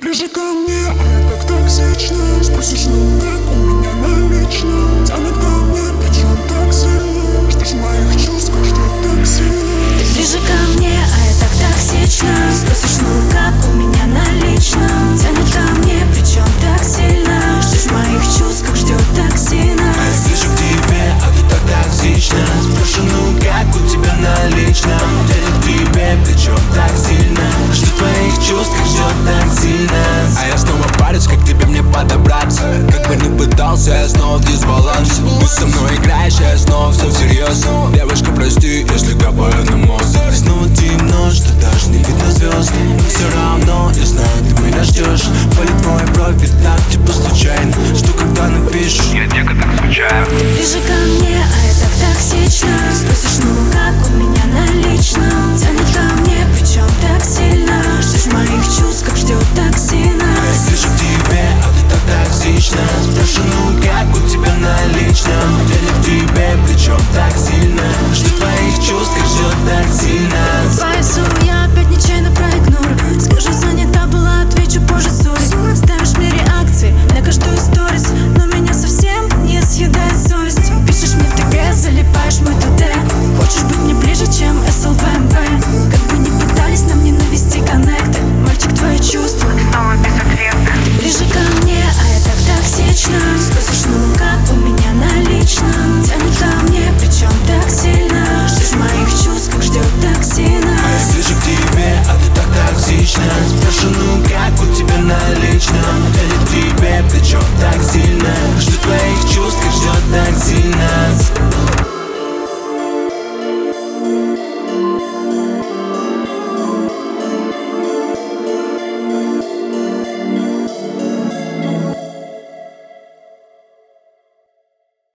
Ближе ко мне, а я так токсично. Спросишь, ну как у меня налично. Тянет ко мне, причем так сильно. Ждешь моих чувств, ждет так сильно. Ты ближе ко мне, а я так токсично. Спросишь, ну как у меня налично. Тянет ко мне, причем так сильно. Ждешь моих чувств, как ждет так сильно. А я ближе к тебе, а ты так токсично. Спрошу, ну как у тебя налично. Тянет к тебе, причем так сильно. Жду твоих чувств, как ждет так сильно. А я снова парюсь, как к тебе мне подобраться. Как бы ни пытался, я снова в дисбалансе. Ты со мной играешь, а я снова все всерьез. Девушка, прости, если капаю на мозг. Снова темно, что даже не видно звезд. Но все равно я знаю, ты меня